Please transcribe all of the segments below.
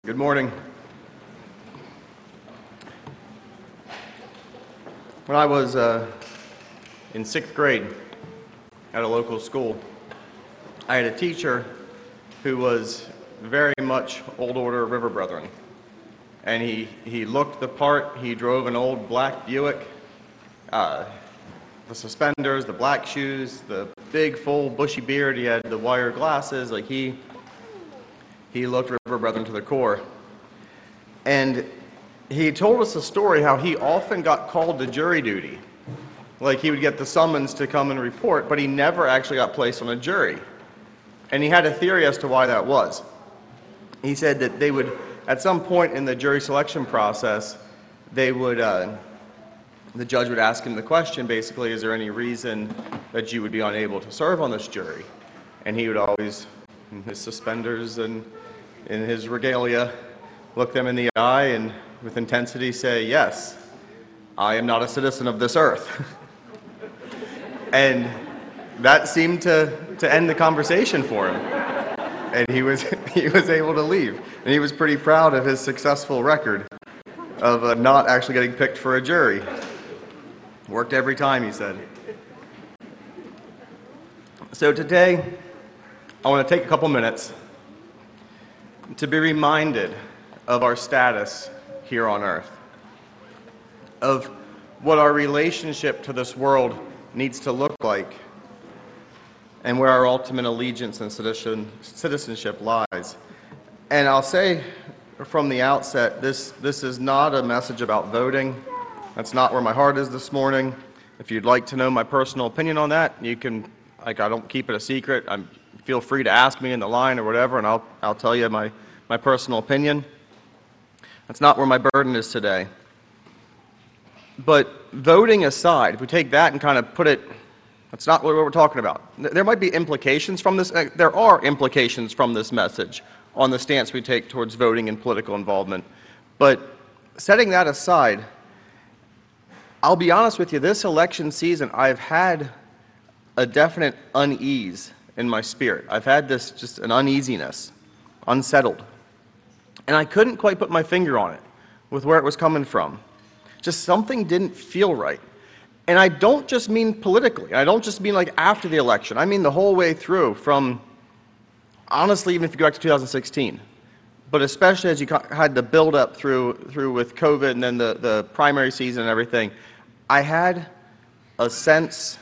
Good morning. When I was in 6th grade at a local school, I had a teacher who was very much old order River Brethren. And he looked the part. He drove an old black Buick, the suspenders, the black shoes, the big full bushy beard. He had the wire glasses. Like he looked River Brethren to the core. And he told us a story how he often got called to jury duty. Like he would get the summons to come and report, but he never actually got placed on a jury. And he had a theory as to why that was. He said that they would, at some point in the jury selection process, the judge would ask him the question, basically, is there any reason that you would be unable to serve on this jury? And he would always, in his suspenders and in his regalia, look them in the eye and with intensity say, yes, I am not a citizen of this earth. And that seemed to end the conversation for him. And he was able to leave. And he was pretty proud of his successful record of not actually getting picked for a jury. Worked every time, he said. So today, I want to take a couple minutes to be reminded of our status here on earth, of what our relationship to this world needs to look like, and where our ultimate allegiance and citizenship lies. And I'll say from the outset, this is not a message about voting. That's not where my heart is this morning. If you'd like to know my personal opinion on that, you can, I don't keep it a secret. Feel free to ask me in the line or whatever, and I'll tell you my personal opinion. That's not where my burden is today. But voting aside, if we take that and kind of put it, that's not what we're talking about. There might be implications from this. There are implications from this message on the stance we take towards voting and political involvement. But setting that aside, I'll be honest with you, this election season, I've had a definite unease in my spirit. I've had this, just an uneasiness, unsettled. And I couldn't quite put my finger on it with where it was coming from. Just something didn't feel right. And I don't just mean politically. I don't just mean like after the election. I mean the whole way through, from, honestly, even if you go back to 2016. But especially as you had the build-up through with COVID and then the primary season and everything, I had a sense.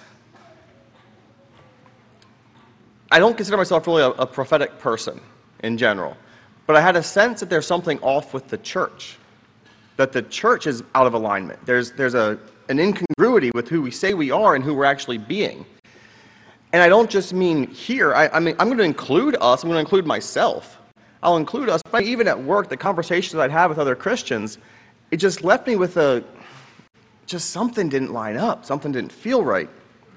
I don't consider myself really a prophetic person in general, but I had a sense that there's something off with the church, that the church is out of alignment. There's an incongruity with who we say we are and who we're actually being. And I don't just mean here. I mean, I'm going to include us. I'm going to include myself. I'll include us. But even at work, the conversations I'd have with other Christians, it just left me with just something didn't line up. Something didn't feel right.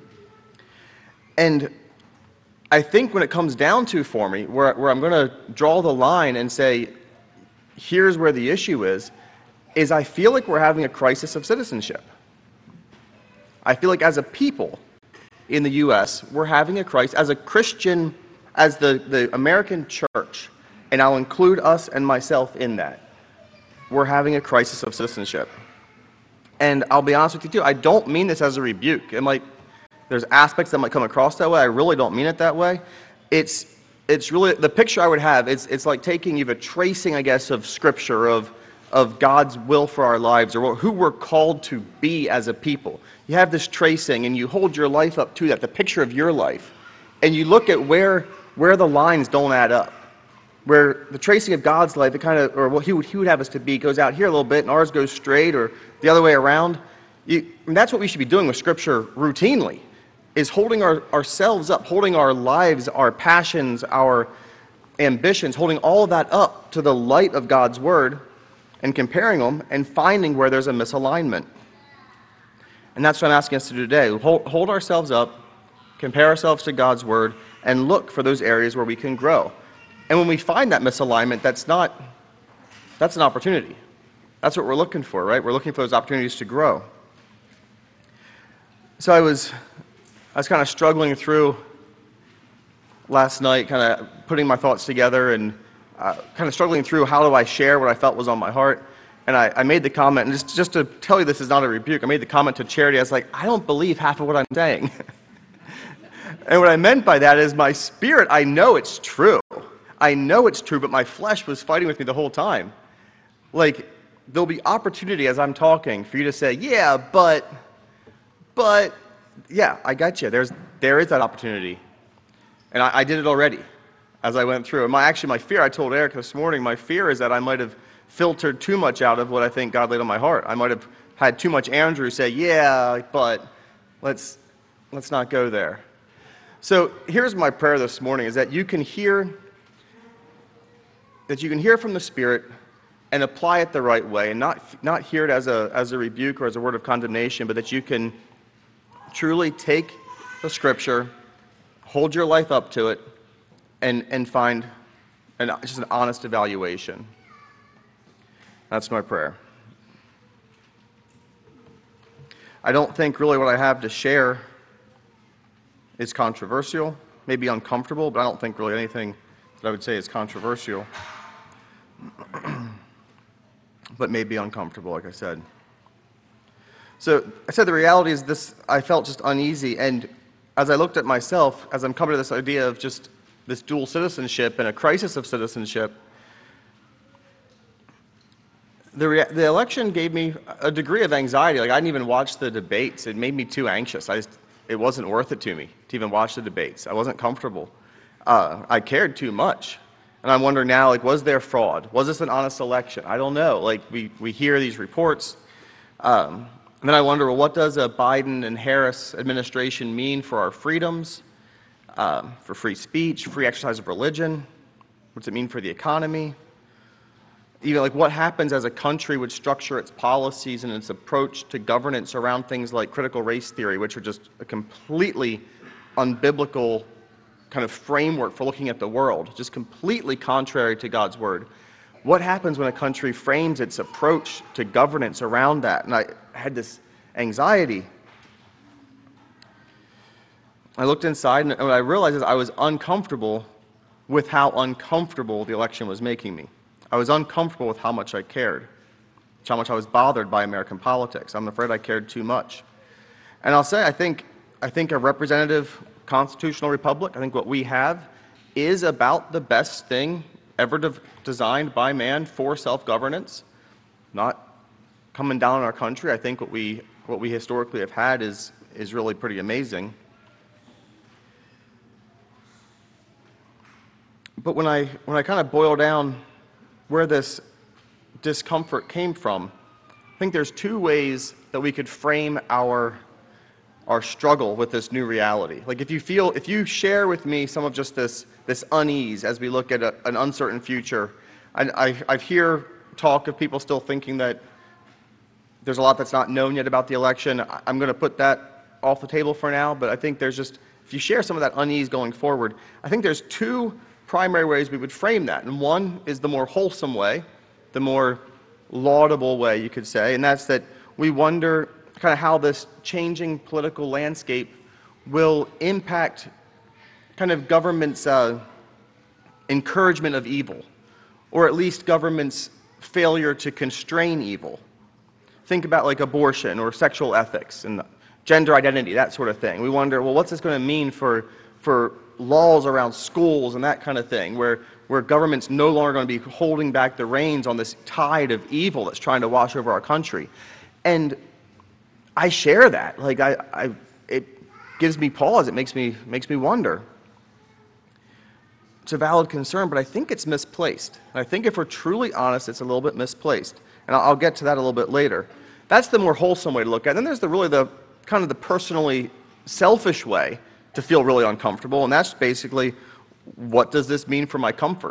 And I think when it comes down to for me, where I'm going to draw the line and say, here's where the issue is I feel like we're having a crisis of citizenship. I feel like as a people in the U.S., we're having a crisis. As a Christian, as the American church, and I'll include us and myself in that, we're having a crisis of citizenship. And I'll be honest with you too, I don't mean this as a rebuke. There's aspects that might come across that way. I really don't mean it that way. It's really, the picture I would have, it's like taking a tracing, I guess, of Scripture, of God's will for our lives, or who we're called to be as a people. You have this tracing, and you hold your life up to that, the picture of your life, and you look at where the lines don't add up, where the tracing of God's life, or what He would have us to be, goes out here a little bit, and ours goes straight, or the other way around. And that's what we should be doing with Scripture routinely, is holding ourselves up, holding our lives, our passions, our ambitions, holding all of that up to the light of God's Word, and comparing them and finding where there's a misalignment. And that's what I'm asking us to do today. Hold ourselves up, compare ourselves to God's Word, and look for those areas where we can grow. And when we find that misalignment, that's an opportunity. That's what we're looking for, right? We're looking for those opportunities to grow. So I was kind of struggling through last night, kind of putting my thoughts together, and kind of struggling through how do I share what I felt was on my heart. And I made the comment, and just to tell you this is not a rebuke, I made the comment to Charity, I was like, I don't believe half of what I'm saying. And what I meant by that is my spirit, I know it's true. I know it's true, but my flesh was fighting with me the whole time. Like, there'll be opportunity as I'm talking for you to say, yeah, but, yeah, I got you. There is that opportunity. And I did it already as I went through. And my fear, I told Eric this morning, my fear is that I might have filtered too much out of what I think God laid on my heart. I might have had too much Andrew say, yeah, but let's not go there. So here's my prayer this morning, is that you can hear from the Spirit and apply it the right way, and not hear it as a rebuke or as a word of condemnation, but that you can truly take the Scripture, hold your life up to it, and find just an honest evaluation. That's my prayer. I don't think really what I have to share is controversial, maybe uncomfortable, but I don't think really anything that I would say is controversial, but maybe uncomfortable, like I said. So I said the reality is this, I felt just uneasy, and as I looked at myself, as I'm coming to this idea of just this dual citizenship and a crisis of citizenship, the election gave me a degree of anxiety. Like, I didn't even watch the debates. It made me too anxious. It wasn't worth it to me to even watch the debates. I wasn't comfortable. I cared too much. And I'm wondering now, like, was there fraud? Was this an honest election? I don't know. Like, we hear these reports. And then I wonder, well, what does a Biden and Harris administration mean for our freedoms, for free speech, free exercise of religion? What does it mean for the economy? Even like what happens as a country would structure its policies and its approach to governance around things like critical race theory, which are just a completely unbiblical kind of framework for looking at the world, just completely contrary to God's word. What happens when a country frames its approach to governance around that? And I had this anxiety. I looked inside, and what I realized is I was uncomfortable with how uncomfortable the election was making me. I was uncomfortable with how much I cared, how much I was bothered by American politics. I'm afraid I cared too much. And I'll say, I think a representative constitutional republic, I think what we have is about the best thing ever designed by man for self-governance, not coming down on our country. I think what we historically have had is really pretty amazing. But when I kind of boil down where this discomfort came from, I think there's two ways that we could frame our struggle with this new reality. Like, if you share with me some of just this unease as we look at an uncertain future, I hear talk of people still thinking that there's a lot that's not known yet about the election. I'm going to put that off the table for now, but I think there's just, if you share some of that unease going forward, I think there's two primary ways we would frame that. And one is the more wholesome way, the more laudable way, you could say, and that's that we wonder kind of how this changing political landscape will impact kind of government's encouragement of evil, or at least government's failure to constrain evil. Think about like abortion or sexual ethics and gender identity, that sort of thing. We wonder, well, what's this going to mean for laws around schools and that kind of thing, where government's no longer going to be holding back the reins on this tide of evil that's trying to wash over our country. And I share that. Like, it gives me pause. It makes me wonder. It's a valid concern, but I think it's misplaced. And I think if we're truly honest, it's a little bit misplaced. And I'll get to that a little bit later. That's the more wholesome way to look at it. And then there's the kind of the personally selfish way to feel really uncomfortable, and that's basically, what does this mean for my comfort?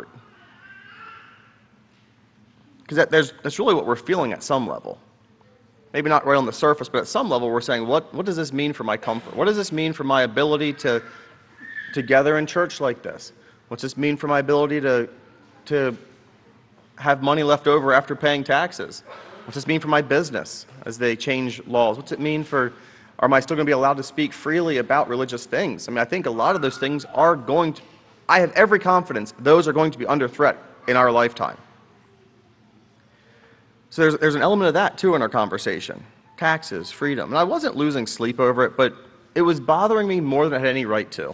Because that's really what we're feeling at some level. Maybe not right on the surface, but at some level we're saying, what does this mean for my comfort? What does this mean for my ability to gather in church like this? What's this mean for my ability to have money left over after paying taxes? What's this mean for my business as they change laws? What's it mean for, or am I still going to be allowed to speak freely about religious things? I mean, I think a lot of those things are going to, I have every confidence those are going to be under threat in our lifetime. So there's an element of that too in our conversation. Taxes, freedom. And I wasn't losing sleep over it, but it was bothering me more than I had any right to.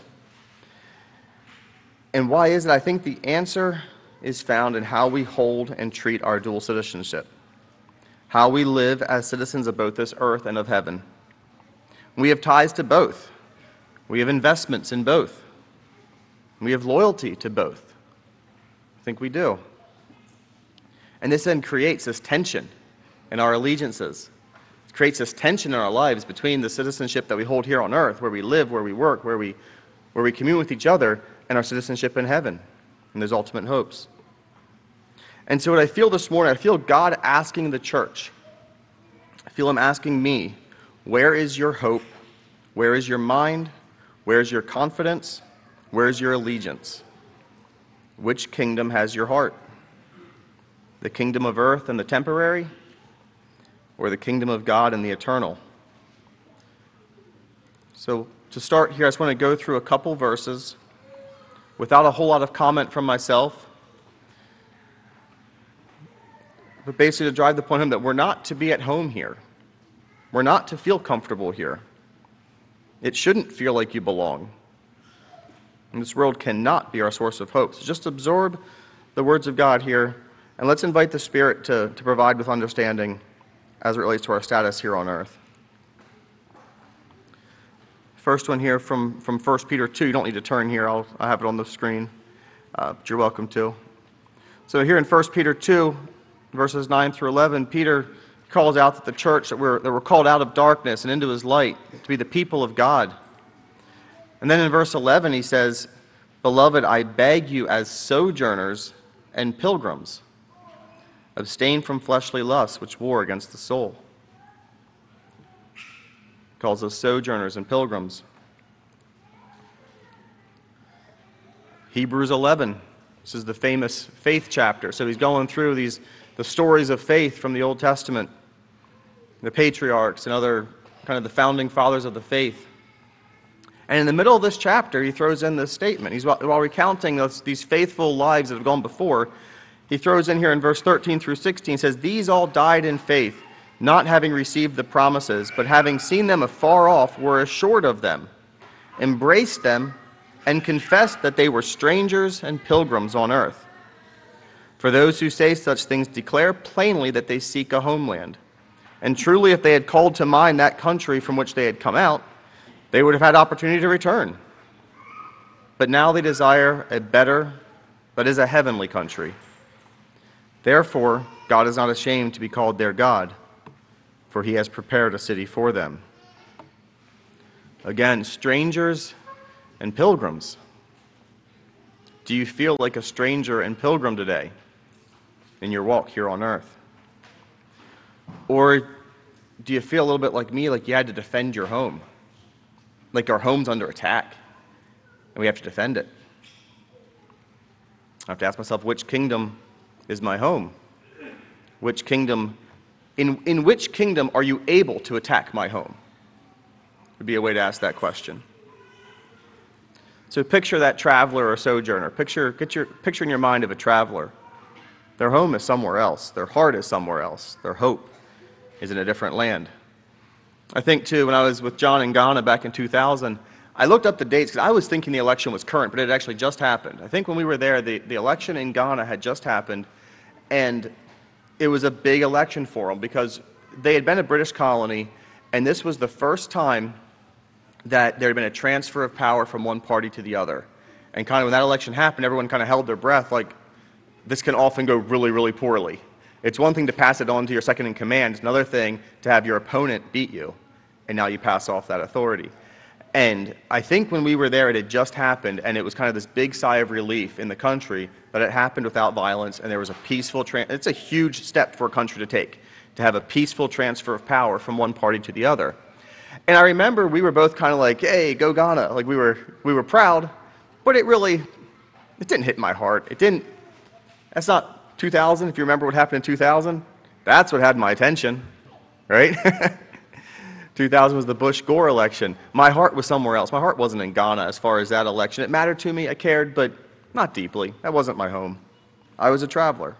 And why is it? I think the answer is found in how we hold and treat our dual citizenship, how we live as citizens of both this earth and of heaven. We have ties to both. We have investments in both. We have loyalty to both. I think we do. And this then creates this tension in our allegiances. It creates this tension in our lives between the citizenship that we hold here on earth, where we live, where we work, where we commune with each other, and our citizenship in heaven and those ultimate hopes. And so what I feel this morning, I feel God asking the church, I feel Him asking me, where is your hope? Where is your mind? Where is your confidence? Where is your allegiance? Which kingdom has your heart? The kingdom of earth and the temporary, or the kingdom of God and the eternal? So to start here, I just want to go through a couple verses without a whole lot of comment from myself, but basically to drive the point home that we're not to be at home here. We're not to feel comfortable here. It shouldn't feel like you belong. And this world cannot be our source of hope. So just absorb the words of God here, and let's invite the Spirit to provide with understanding as it relates to our status here on earth. First one here from 1 Peter 2. You don't need to turn here. I have it on the screen, but you're welcome to. So here in 1 Peter 2, verses 9 through 11, Peter calls out that the church that we're called out of darkness and into His light to be the people of God. And then in verse 11 he says, "Beloved, I beg you as sojourners and pilgrims, abstain from fleshly lusts which war against the soul." Calls us sojourners and pilgrims. Hebrews 11. This is the famous faith chapter. So he's going through the stories of faith from the Old Testament, the patriarchs and other kind of the founding fathers of the faith. And in the middle of this chapter, he throws in this statement. While recounting these faithful lives that have gone before, he throws in here in verse 13 through 16, says, "These all died in faith, not having received the promises, but having seen them afar off, were assured of them, embraced them, and confessed that they were strangers and pilgrims on earth. For those who say such things declare plainly that they seek a homeland. And truly, if they had called to mind that country from which they had come out, they would have had opportunity to return. But now they desire a better, that is a heavenly country. Therefore, God is not ashamed to be called their God, for He has prepared a city for them." Again, strangers and pilgrims. Do you feel like a stranger and pilgrim today in your walk here on earth? Or do you feel a little bit like me, like you had to defend your home? Like our home's under attack, and we have to defend it. I have to ask myself, which kingdom is my home? Which kingdom, in which kingdom are you able to attack my home? Would be a way to ask that question. So picture that traveler or sojourner. Picture in your mind of a traveler. Their home is somewhere else. Their heart is somewhere else. Their hope is in a different land. I think, too, when I was with John in Ghana back in 2000, I looked up the dates because I was thinking the election was current, but it had actually just happened. I think when we were there, the election in Ghana had just happened, and it was a big election for them because they had been a British colony, and this was the first time that there had been a transfer of power from one party to the other. And kind of when that election happened, everyone kind of held their breath like, this can often go really, really poorly. It's one thing to pass it on to your second in command. It's another thing to have your opponent beat you, and now you pass off that authority. And I think when we were there, it had just happened, and it was kind of this big sigh of relief in the country that it happened without violence, and there was a peaceful it's a huge step for a country to take, to have a peaceful transfer of power from one party to the other. And I remember we were both kind of like, hey, go Ghana. Like we were proud, but it didn't hit my heart. That's not 2000, if you remember what happened in 2000. That's what had my attention, right? 2000 was the Bush-Gore election. My heart was somewhere else. My heart wasn't in Ghana as far as that election. It mattered to me, I cared, but not deeply. That wasn't my home. I was a traveler.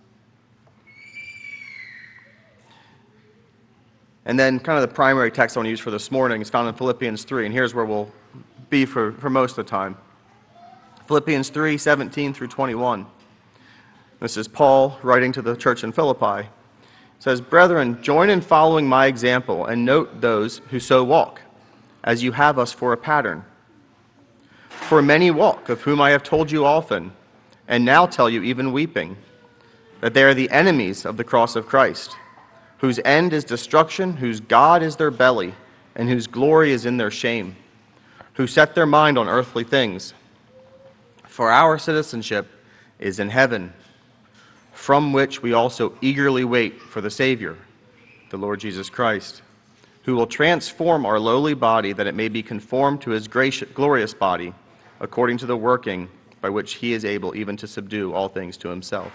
And then kind of the primary text I want to use for this morning is found in Philippians 3, and here's where we'll be for most of the time. Philippians 3, 17 through 21. This is Paul writing to the church in Philippi. It says, "Brethren, join in following my example, and note those who so walk, as you have us for a pattern. For many walk, of whom I have told you often, and now tell you even weeping, that they are the enemies of the cross of Christ, whose end is destruction, whose God is their belly, and whose glory is in their shame, who set their mind on earthly things. For our citizenship is in heaven, from which we also eagerly wait for the Savior, the Lord Jesus Christ, who will transform our lowly body that it may be conformed to his glorious body, according to the working by which he is able even to subdue all things to himself."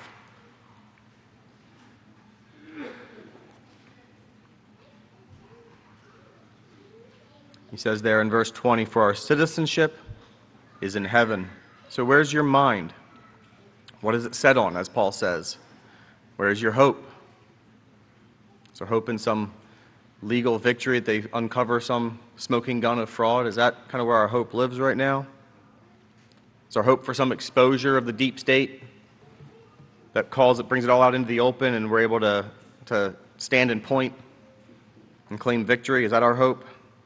He says there in verse 20, "For our citizenship is in heaven." So where's your mind? What is it set on, as Paul says? Where is your hope? Is there hope in some legal victory that they uncover some smoking gun of fraud? Is that kind of where our hope lives right now? Is our hope for some exposure of the deep state that brings it all out into the open and we're able to stand and point and claim victory? Is that our hope?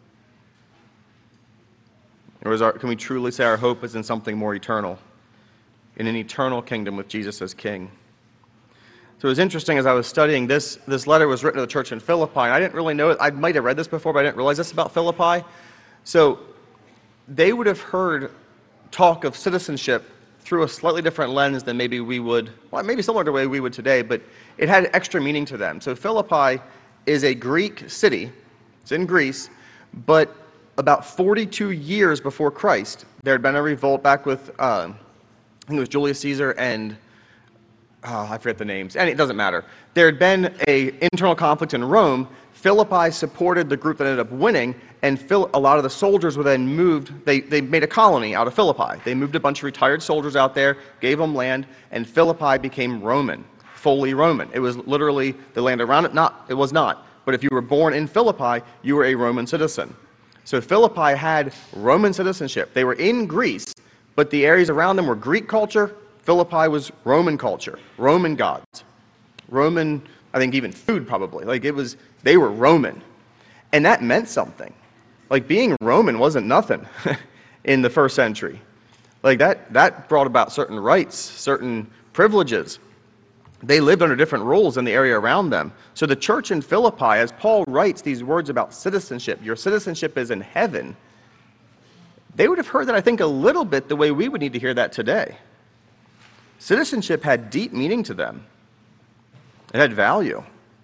Or can we truly say our hope is in something more eternal, in an eternal kingdom with Jesus as King? So it was interesting as I was studying this letter was written to the church in Philippi. And I didn't really know it. I might have read this before, but I didn't realize this about Philippi. So they would have heard talk of citizenship through a slightly different lens than maybe we would, well, maybe similar to the way we would today, but it had extra meaning to them. So Philippi is a Greek city. It's in Greece, but about 42 years before Christ, there had been a revolt back with, I think it was Julius Caesar and, I forget the names, and it doesn't matter. There had been an internal conflict in Rome. Philippi supported the group that ended up winning, and a lot of the soldiers were then moved. They made a colony out of Philippi. They moved a bunch of retired soldiers out there, gave them land, and Philippi became Roman, fully Roman. It was literally the land around it. It was not. But if you were born in Philippi, you were a Roman citizen. So Philippi had Roman citizenship. They were in Greece, but the areas around them were Greek culture. Philippi was Roman culture, Roman gods, Roman, I think even food probably. They were Roman. And that meant something. Like being Roman wasn't nothing in the first century. Like that brought about certain rights, certain privileges. They lived under different rules in the area around them. So the church in Philippi, as Paul writes these words about citizenship, your citizenship is in heaven, they would have heard that, I think, a little bit the way we would need to hear that today. Citizenship had deep meaning to them. It had value.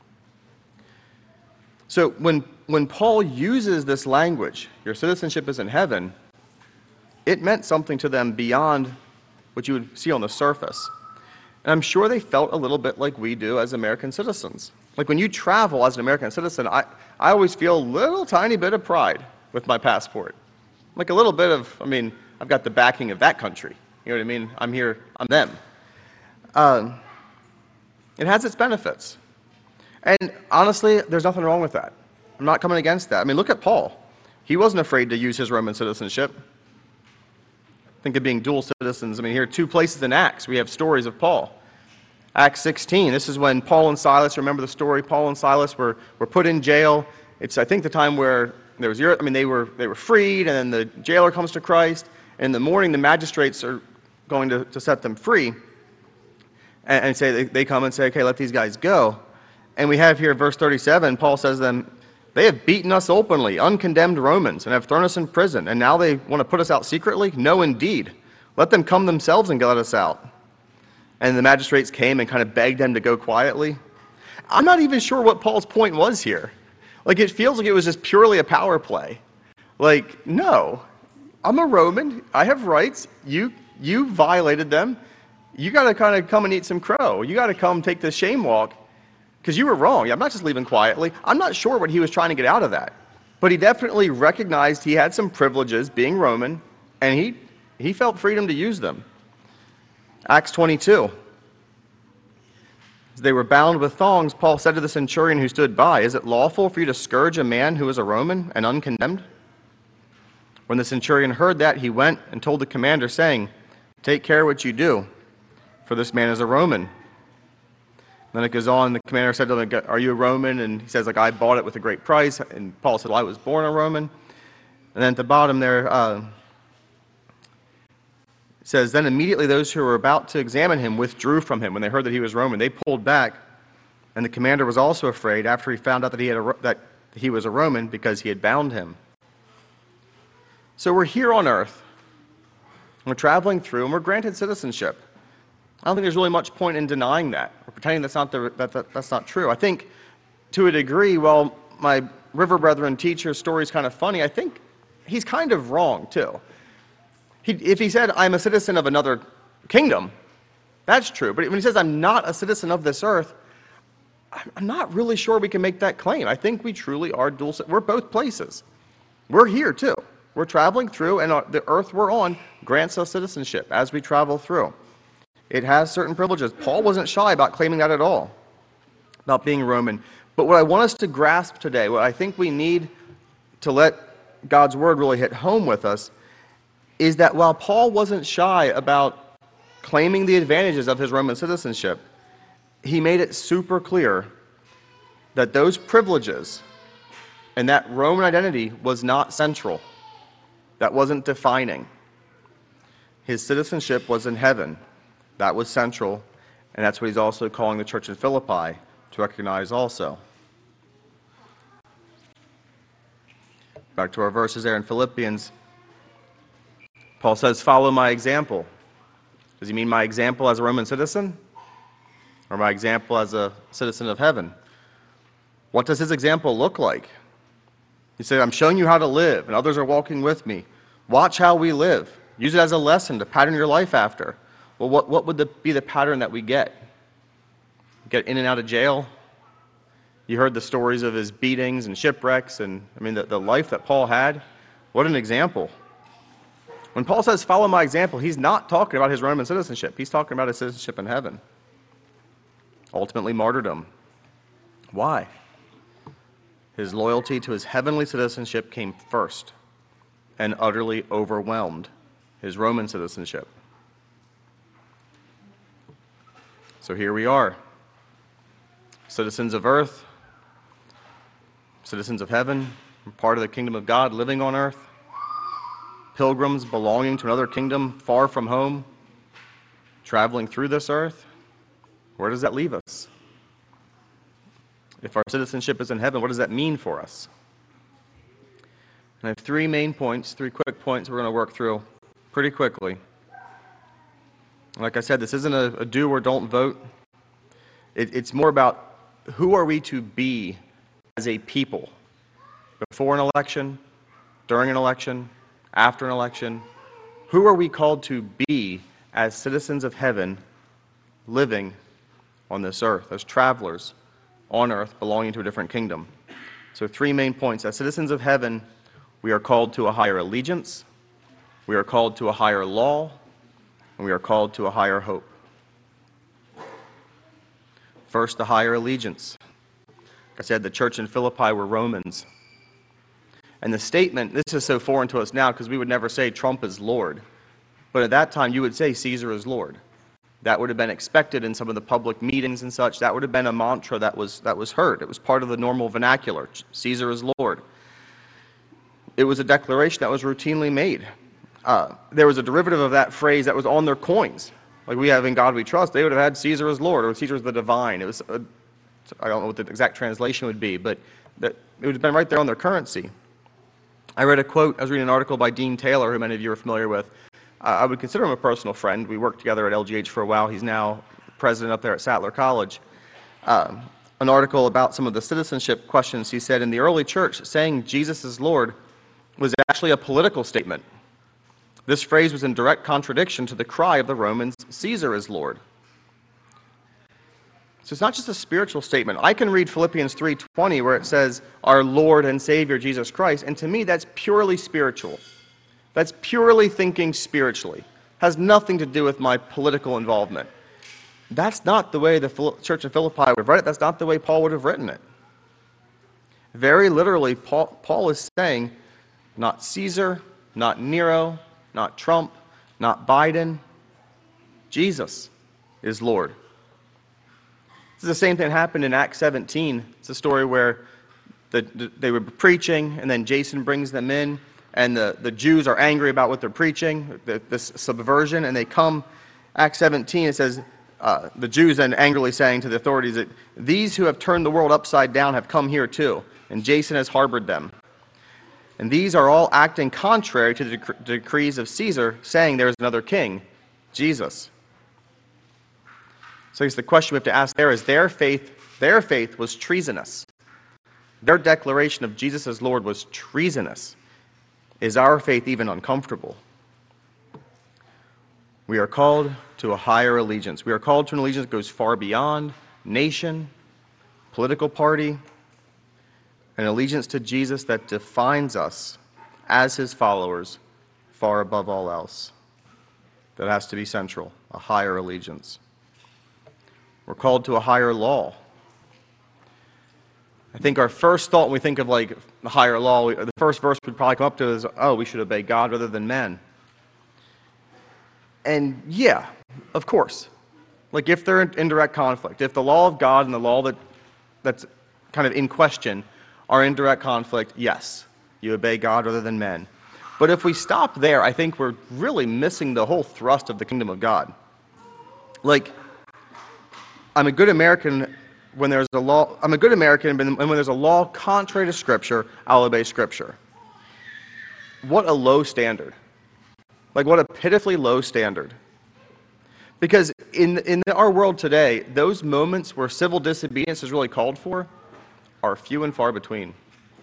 So when Paul uses this language, your citizenship is in heaven, it meant something to them beyond what you would see on the surface. And I'm sure they felt a little bit like we do as American citizens. Like when you travel as an American citizen, I always feel a little tiny bit of pride with my passport. Like a little bit of, I've got the backing of that country. You know what I mean? I'm here, I'm them. It has its benefits. And honestly, there's nothing wrong with that. I'm not coming against that. Look at Paul. He wasn't afraid to use his Roman citizenship. Think of being dual citizens. Here are two places in Acts. We have stories of Paul. Acts 16, this is when Paul and Silas, remember the story, Paul and Silas were put in jail. It's, I think, the time where there was, they were freed, and then the jailer comes to Christ. And in the morning, the magistrates are going to set them free. And say they come and say, okay, let these guys go. And we have here verse 37, Paul says to them, "They have beaten us openly, uncondemned Romans, and have thrown us in prison, and now they want to put us out secretly? No, indeed. Let them come themselves and let us out." And the magistrates came and kind of begged them to go quietly. I'm not even sure what Paul's point was here. It feels like it was just purely a power play. No, I'm a Roman. I have rights. You violated them. You got to kind of come and eat some crow. You got to come take the shame walk because you were wrong. I'm not just leaving quietly. I'm not sure what he was trying to get out of that. But he definitely recognized he had some privileges being Roman, and he felt freedom to use them. Acts 22. As they were bound with thongs, Paul said to the centurion who stood by, "Is it lawful for you to scourge a man who is a Roman and uncondemned?" When the centurion heard that, he went and told the commander, saying, "Take care what you do, for this man is a Roman." Then it goes on, the commander said to him, "Are you a Roman?" And he says, "I bought it with a great price." And Paul said, "Well, I was born a Roman." And then at the bottom there, it says, "Then immediately those who were about to examine him withdrew from him." When they heard that he was Roman, they pulled back. And the commander was also afraid after he found out that he was a Roman, because he had bound him. So we're here on earth. We're traveling through, and we're granted citizenship. I don't think there's really much point in denying that or pretending that's not true. I think, to a degree, while my River Brethren teacher's story is kind of funny, I think he's kind of wrong, too. If he said, "I'm a citizen of another kingdom," that's true. But when he says, "I'm not a citizen of this earth," I'm not really sure we can make that claim. I think we truly are dual. We're both places. We're here, too. We're traveling through, and the earth we're on grants us citizenship as we travel through. It has certain privileges. Paul wasn't shy about claiming that at all, about being Roman. But what I want us to grasp today, what I think we need to let God's word really hit home with us, is that while Paul wasn't shy about claiming the advantages of his Roman citizenship, he made it super clear that those privileges and that Roman identity was not central. That wasn't defining. His citizenship was in heaven. That was central, and that's what he's also calling the church in Philippi to recognize also. Back to our verses there in Philippians. Paul says, "Follow my example." Does he mean my example as a Roman citizen? Or my example as a citizen of heaven? What does his example look like? He said, "I'm showing you how to live, and others are walking with me. Watch how we live. Use it as a lesson to pattern your life after." Well, what would be the pattern that we get? Get in and out of jail? You heard the stories of his beatings and shipwrecks, and the life that Paul had. What an example. When Paul says, "Follow my example," he's not talking about his Roman citizenship. He's talking about his citizenship in heaven. Ultimately, martyrdom. Why? His loyalty to his heavenly citizenship came first and utterly overwhelmed his Roman citizenship. So here we are, citizens of earth, citizens of heaven, part of the kingdom of God, living on earth, pilgrims belonging to another kingdom far from home, traveling through this earth. Where does that leave us? If our citizenship is in heaven, what does that mean for us? And I have three main points, three quick points we're going to work through pretty quickly. Like I said, this isn't a do or don't vote. It's more about who are we to be as a people before an election, during an election, after an election. Who are we called to be as citizens of heaven living on this earth, as travelers on earth belonging to a different kingdom? So three main points. As citizens of heaven, we are called to a higher allegiance, we are called to a higher law, and we are called to a higher hope. First, the higher allegiance. Like I said, the church in Philippi were Romans. And the statement, this is so foreign to us now because we would never say Trump is Lord. But at that time, you would say Caesar is Lord. That would have been expected in some of the public meetings and such. That would have been a mantra that was heard. It was part of the normal vernacular. Caesar is Lord. It was a declaration that was routinely made. There was a derivative of that phrase that was on their coins. Like we have "In God We Trust," they would have had Caesar is Lord or Caesar is the divine. It was, I don't know what the exact translation would be, but it would have been right there on their currency. I read a quote, I was reading an article by Dean Taylor, who many of you are familiar with. I would consider him a personal friend. We worked together at LGH for a while. He's now president up there at Sattler College. An article about some of the citizenship questions. He said, in the early church, saying Jesus is Lord was actually a political statement. This phrase was in direct contradiction to the cry of the Romans, Caesar is Lord. So it's not just a spiritual statement. I can read Philippians 3:20 where it says, our Lord and Savior Jesus Christ, and to me that's purely spiritual. That's purely thinking spiritually. Has nothing to do with my political involvement. That's not the way the church of Philippi would have read it. That's not the way Paul would have written it. Very literally, Paul is saying, not Caesar, not Nero, not Trump, not Biden. Jesus is Lord. This is the same thing that happened in Acts 17. It's a story where they were preaching, and then Jason brings them in, and the Jews are angry about what they're preaching, this subversion, and they come. Acts 17, it says, the Jews then angrily saying to the authorities that these who have turned the world upside down have come here too, and Jason has harbored them. And these are all acting contrary to the decrees of Caesar, saying there is another king, Jesus. So I guess the question we have to ask there is their faith was treasonous. Their declaration of Jesus as Lord was treasonous. Is our faith even uncomfortable? We are called to a higher allegiance. We are called to an allegiance that goes far beyond nation, political party, an allegiance to Jesus that defines us as his followers far above all else. That has to be central, a higher allegiance. We're called to a higher law. I think our first thought when we think of like the higher law, the first verse we'd probably come up to is, oh, we should obey God rather than men. And yeah, of course. Like if they're in direct conflict, if the law of God and the law that's kind of in question are in direct conflict, yes, you obey God rather than men. But if we stop there, I think we're really missing the whole thrust of the kingdom of God. Like, I'm a good American when there's a law. I'm a good American, and when there's a law contrary to Scripture, I'll obey Scripture. What a low standard. Like, what a pitifully low standard. Because in our world today, those moments where civil disobedience is really called for are few and far between.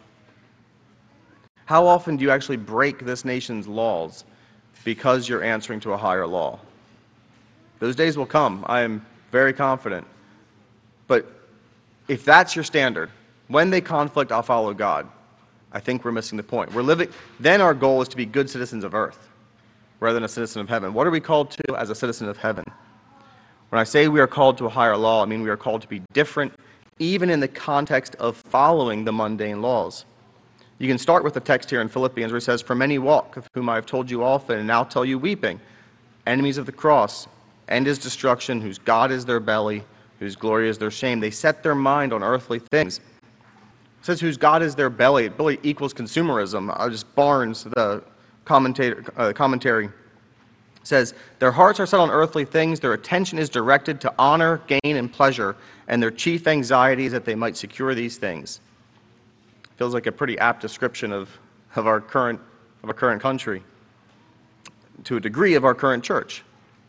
How often do you actually break this nation's laws because you're answering to a higher law? Those days will come, I am very confident. But if that's your standard, when they conflict, I'll follow God, I think we're missing the point. Then our goal is to be good citizens of earth rather than a citizen of heaven. What are we called to as a citizen of heaven? When I say we are called to a higher law, I mean we are called to be different, even in the context of following the mundane laws. You can start with the text here in Philippians where it says, "For many walk, of whom I have told you often, and now tell you weeping, enemies of the cross, and his destruction, whose God is their belly, whose glory is their shame. They set their mind on earthly things." It says whose God is their belly. It really equals consumerism. Just Barnes, the commentary, says, "Their hearts are set on earthly things. Their attention is directed to honor, gain, and pleasure, and their chief anxiety is that they might secure these things." Feels like a pretty apt description of our current country, to a degree of our current church.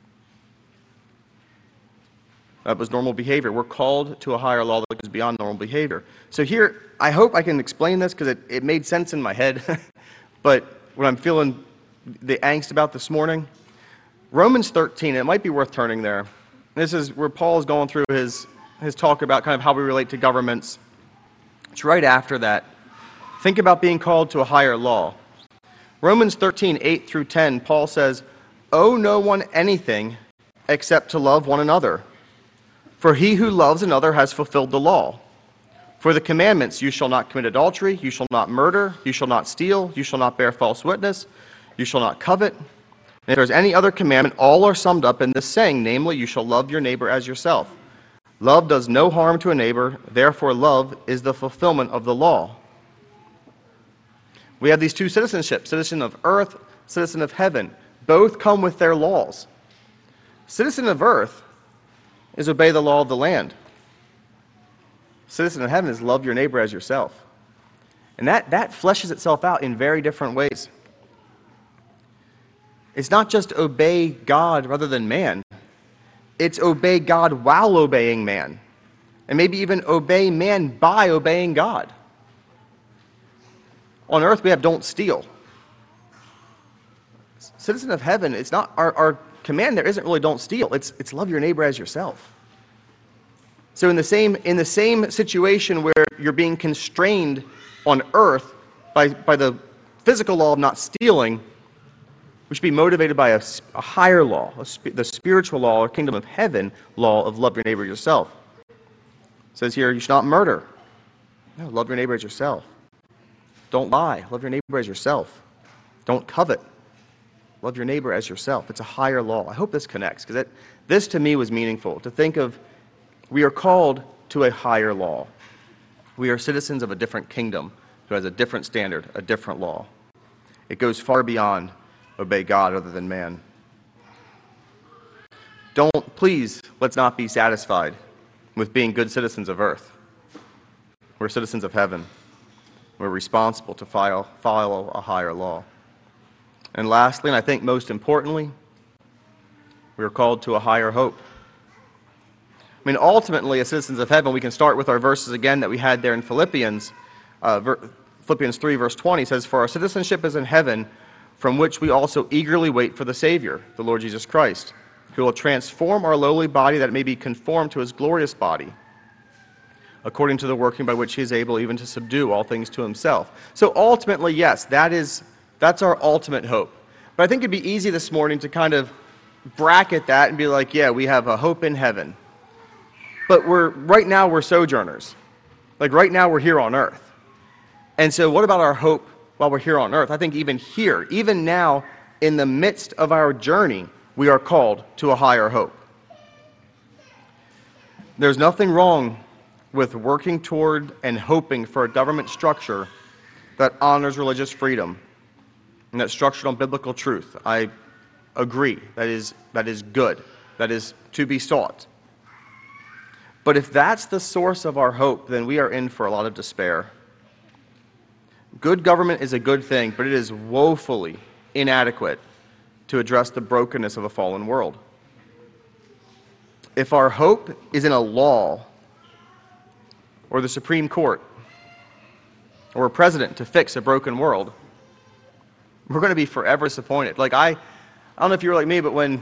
That was normal behavior. We're called to a higher law that goes beyond normal behavior. So here, I hope I can explain this because it made sense in my head, but what I'm feeling the angst about this morning, Romans 13, it might be worth turning there. This is where Paul is going through his talk about kind of how we relate to governments. It's right after that. Think about being called to a higher law. Romans 13, 8 through 10, Paul says, "Owe no one anything except to love one another. For he who loves another has fulfilled the law. For the commandments, you shall not commit adultery, you shall not murder, you shall not steal, you shall not bear false witness, you shall not covet. And if there is any other commandment, all are summed up in this saying, namely, you shall love your neighbor as yourself. Love does no harm to a neighbor, therefore love is the fulfillment of the law." We have these two citizenships, citizen of earth, citizen of heaven. Both come with their laws. Citizen of earth is obey the law of the land. Citizen of heaven is love your neighbor as yourself. And that fleshes itself out in very different ways. It's not just obey God rather than man. It's obey God while obeying man. And maybe even obey man by obeying God. On earth we have don't steal. Citizen of heaven, it's not our command there isn't really don't steal. It's love your neighbor as yourself. So in the same situation where you're being constrained on earth by the physical law of not stealing, We should be motivated by a higher law, the spiritual law or kingdom of heaven law of love your neighbor as yourself. It says here, you should not murder. No, love your neighbor as yourself. Don't lie. Love your neighbor as yourself. Don't covet. Love your neighbor as yourself. It's a higher law. I hope this connects, because this to me was meaningful, to think of we are called to a higher law. We are citizens of a different kingdom who has a different standard, a different law. It goes far beyond obey God other than man. Please, let's not be satisfied with being good citizens of earth. We're citizens of heaven. We're responsible to follow a higher law. And lastly, and I think most importantly, we are called to a higher hope. I mean, ultimately, as citizens of heaven, we can start with our verses again that we had there in Philippians. Philippians 3, verse 20 says, "For our citizenship is in heaven, from which we also eagerly wait for the Savior, the Lord Jesus Christ, who will transform our lowly body that it may be conformed to his glorious body, according to the working by which he is able even to subdue all things to himself." So ultimately, yes, that's our ultimate hope. But I think it'd be easy this morning to kind of bracket that and be like, yeah, we have a hope in heaven. But right now we're sojourners. Like right now we're here on earth. And so what about our hope while we're here on earth? I think even here, even now, in the midst of our journey, we are called to a higher hope. There's nothing wrong with working toward and hoping for a government structure that honors religious freedom and that's structured on biblical truth. I agree. That is good. That is to be sought. But if that's the source of our hope, then we are in for a lot of despair. Good government is a good thing, but it is woefully inadequate to address the brokenness of a fallen world. If our hope is in a law or the Supreme Court or a president to fix a broken world, we're going to be forever disappointed. Like I don't know if you're like me, but when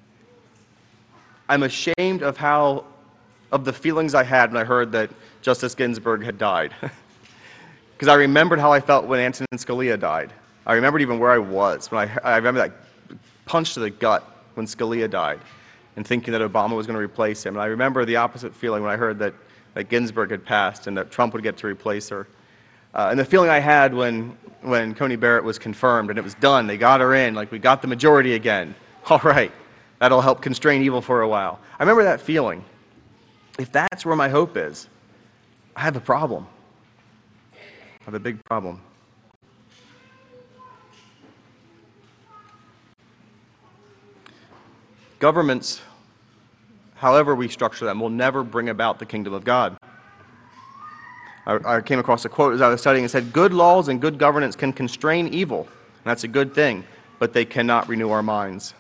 I'm ashamed of the feelings I had when I heard that Justice Ginsburg had died. Because I remembered how I felt when Antonin Scalia died. I remembered even where I was. I remember that punch to the gut when Scalia died and thinking that Obama was going to replace him. And I remember the opposite feeling when I heard that Ginsburg had passed and that Trump would get to replace her. And the feeling I had when Coney Barrett was confirmed and it was done, they got her in, like we got the majority again. All right, that'll help constrain evil for a while. I remember that feeling. If that's where my hope is, I have a problem. I have a big problem. Governments, however we structure them, will never bring about the kingdom of God. I came across a quote as I was studying. It said, "Good laws and good governance can constrain evil, and that's a good thing, but they cannot renew our minds."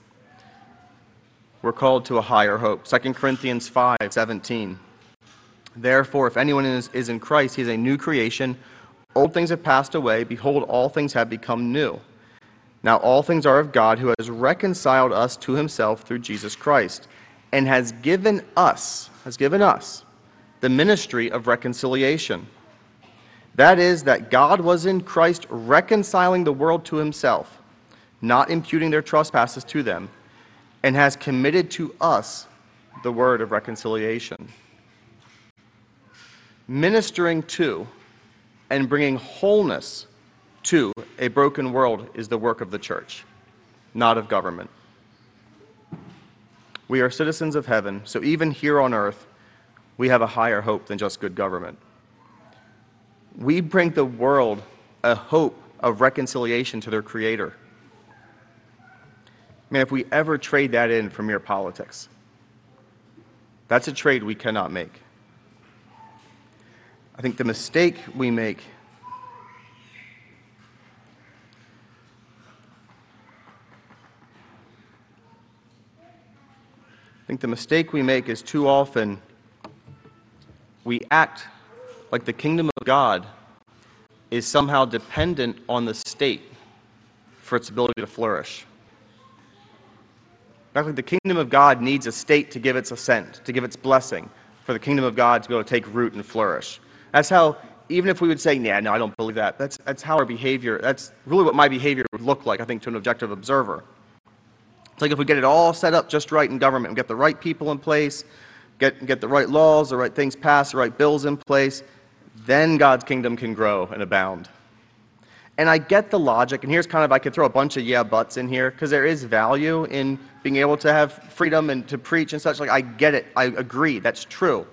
We're called to a higher hope. 2 Corinthians 5:17. "Therefore, if anyone is in Christ, he is a new creation. Old things have passed away. Behold, all things have become new. Now all things are of God, who has reconciled us to himself through Jesus Christ, and has given us the ministry of reconciliation. That is, that God was in Christ reconciling the world to himself, not imputing their trespasses to them, and has committed to us the word of reconciliation." Ministering to and bringing wholeness to a broken world is the work of the church, not of government. We are citizens of heaven, so even here on earth, we have a higher hope than just good government. We bring the world a hope of reconciliation to their Creator. Man, if we ever trade that in for mere politics, that's a trade we cannot make. I think the mistake we make is too often we act like the kingdom of God is somehow dependent on the state for its ability to flourish. In fact, the kingdom of God needs a state to give its assent, to give its blessing, for the kingdom of God to be able to take root and flourish. That's how even if we would say, yeah, no, I don't believe that, that's how our behavior, that's really what my behavior would look like, I think, to an objective observer. It's like if we get it all set up just right in government, we get the right people in place, get the right laws, the right things passed, the right bills in place, then God's kingdom can grow and abound. And I get the logic, and here's kind of, I could throw a bunch of yeah buts in here, because there is value in being able to have freedom and to preach and such. Like, I get it, I agree, that's true.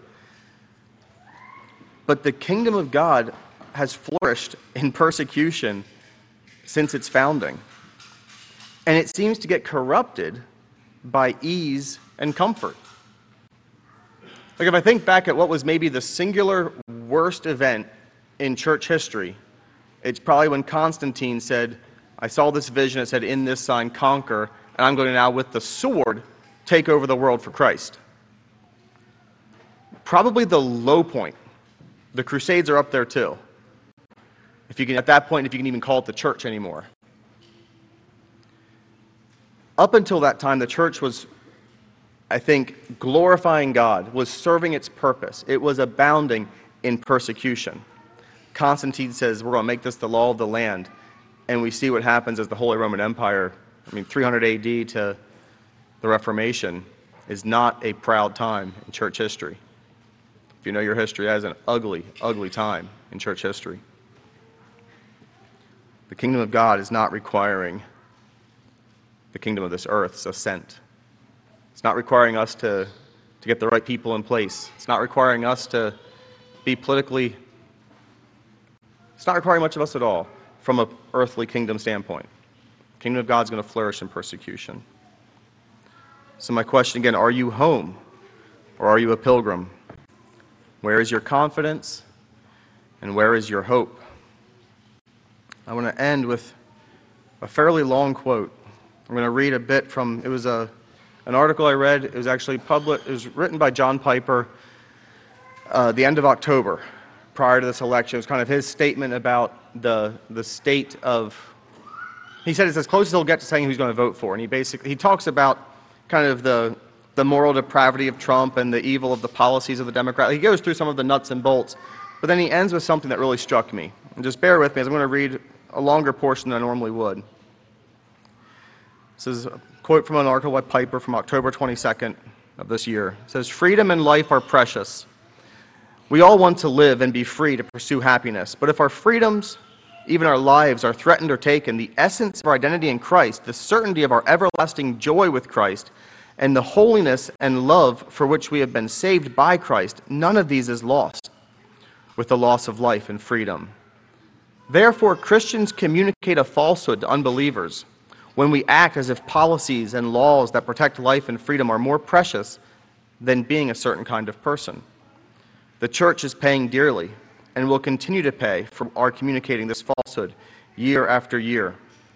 But the kingdom of God has flourished in persecution since its founding. And it seems to get corrupted by ease and comfort. Like, if I think back at what was maybe the singular worst event in church history, it's probably when Constantine said, I saw this vision, it said, in this sign, conquer, and I'm going to now, with the sword, take over the world for Christ. Probably the low point. The Crusades are up there too. If you can, at that point, if you can even call it the church anymore. Up until that time, the church was, I think, glorifying God, was serving its purpose. It was abounding in persecution. Constantine says, we're going to make this the law of the land. And we see what happens as the Holy Roman Empire, 300 AD to the Reformation, is not a proud time in church history. If you know your history, that is an ugly, ugly time in church history. The kingdom of God is not requiring the kingdom of this earth's assent. It's not requiring us to get the right people in place. It's not requiring us to be politically. It's not requiring much of us at all from an earthly kingdom standpoint. The kingdom of God is going to flourish in persecution. So my question again, are you home or are you a pilgrim? Where is your confidence and where is your hope? I want to end with a fairly long quote. I'm going to read a bit from, it was an article I read. It was actually published, it was written by John Piper the end of October, prior to this election. It was kind of his statement about the state of, he said it's as close as he'll get to saying who he's going to vote for. And he talks about kind of the moral depravity of Trump and the evil of the policies of the Democrats. He goes through some of the nuts and bolts, but then he ends with something that really struck me. And just bear with me as I'm going to read a longer portion than I normally would. This is a quote from an article by Piper from October 22nd of this year. It says, freedom and life are precious. We all want to live and be free to pursue happiness, but if our freedoms, even our lives, are threatened or taken, the essence of our identity in Christ, the certainty of our everlasting joy with Christ, and the holiness and love for which we have been saved by Christ, none of these is lost with the loss of life and freedom. Therefore, Christians communicate a falsehood to unbelievers when we act as if policies and laws that protect life and freedom are more precious than being a certain kind of person. The church is paying dearly and will continue to pay for our communicating this falsehood year after year.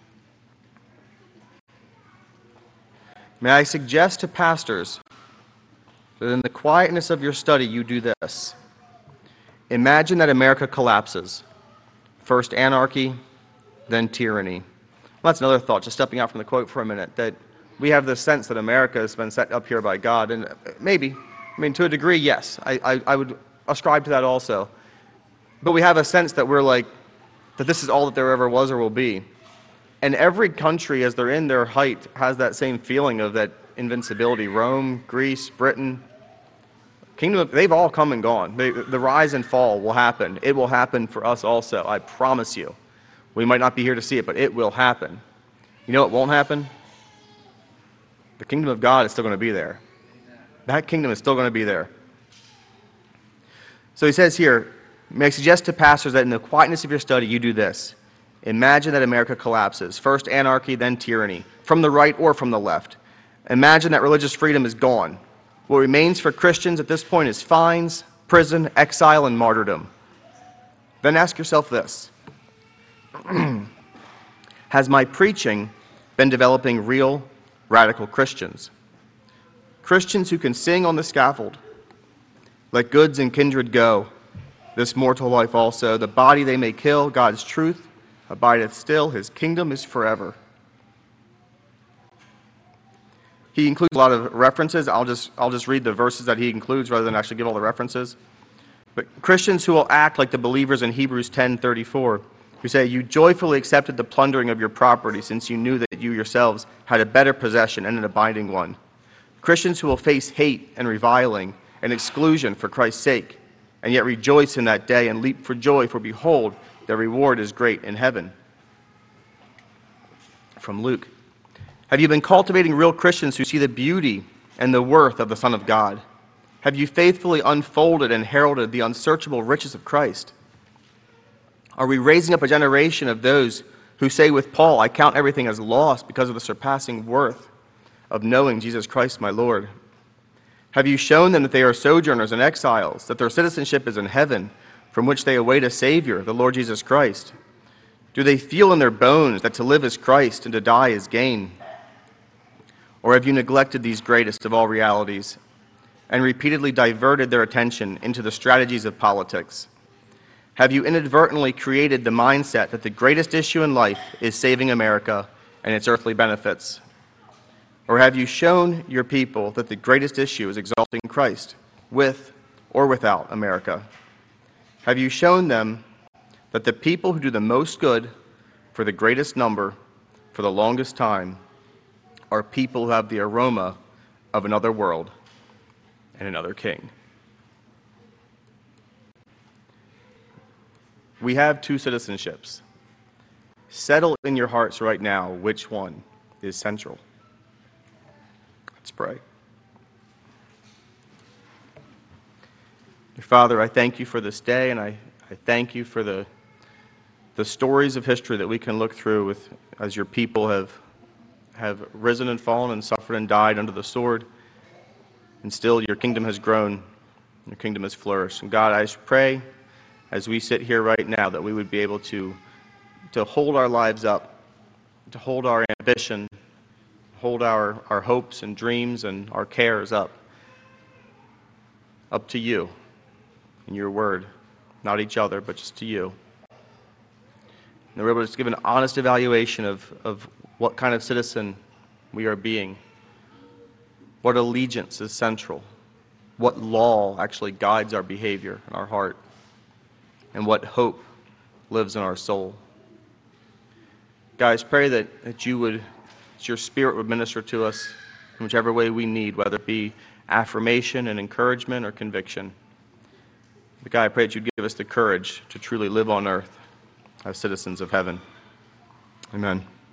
May I suggest to pastors that in the quietness of your study you do this. Imagine that America collapses. First anarchy, then tyranny. Well, that's another thought, just stepping out from the quote for a minute, that we have this sense that America has been set up here by God, and maybe, to a degree, yes, I would ascribe to that also. But we have a sense that we're like, that this is all that there ever was or will be. And every country, as they're in their height, has that same feeling of that invincibility. Rome, Greece, Britain, they've all come and gone. The rise and fall will happen. It will happen for us also, I promise you. We might not be here to see it, but it will happen. You know what won't happen? The kingdom of God is still going to be there. That kingdom is still going to be there. So he says here, may I suggest to pastors that in the quietness of your study you do this. Imagine that America collapses. First anarchy, then tyranny, from the right or from the left. Imagine that religious freedom is gone. What remains for Christians at this point is fines, prison, exile, and martyrdom. Then ask yourself this. Has my preaching been developing real, radical Christians? Christians who can sing on the scaffold, let goods and kindred go, this mortal life also, the body they may kill, God's truth abideth still, his kingdom is forever. He includes a lot of references. I'll just read the verses that he includes rather than actually give all the references. But Christians who will act like the believers in Hebrews 10:34, who say, "You joyfully accepted the plundering of your property since you knew that you yourselves had a better possession and an abiding one." Christians who will face hate and reviling and exclusion for Christ's sake, and yet rejoice in that day and leap for joy, for behold, their reward is great in heaven. From Luke. Have you been cultivating real Christians who see the beauty and the worth of the Son of God? Have you faithfully unfolded and heralded the unsearchable riches of Christ? Are we raising up a generation of those who say with Paul, "I count everything as loss because of the surpassing worth of knowing Jesus Christ my Lord"? Have you shown them that they are sojourners and exiles, that their citizenship is in heaven, from which they await a Savior, the Lord Jesus Christ? Do they feel in their bones that to live is Christ and to die is gain? Or have you neglected these greatest of all realities and repeatedly diverted their attention into the strategies of politics? Have you inadvertently created the mindset that the greatest issue in life is saving America and its earthly benefits? Or have you shown your people that the greatest issue is exalting Christ, with or without America? Have you shown them that the people who do the most good for the greatest number for the longest time are people who have the aroma of another world and another king? We have two citizenships. Settle in your hearts right now which one is central. Let's pray. Dear Father, I thank you for this day, and I thank you for the stories of history that we can look through as your people have risen and fallen and suffered and died under the sword, and still your kingdom has grown, your kingdom has flourished. And God, I just pray as we sit here right now that we would be able to hold our lives up, to hold our ambition, hold our hopes and dreams and our cares up to you and your word, not each other, but just to you. And we're able to just give an honest evaluation of what kind of citizen we are being, what allegiance is central, what law actually guides our behavior and our heart, and what hope lives in our soul. Guys, pray that your Spirit would minister to us in whichever way we need, whether it be affirmation and encouragement or conviction. But God, I pray that you'd give us the courage to truly live on earth as citizens of heaven. Amen.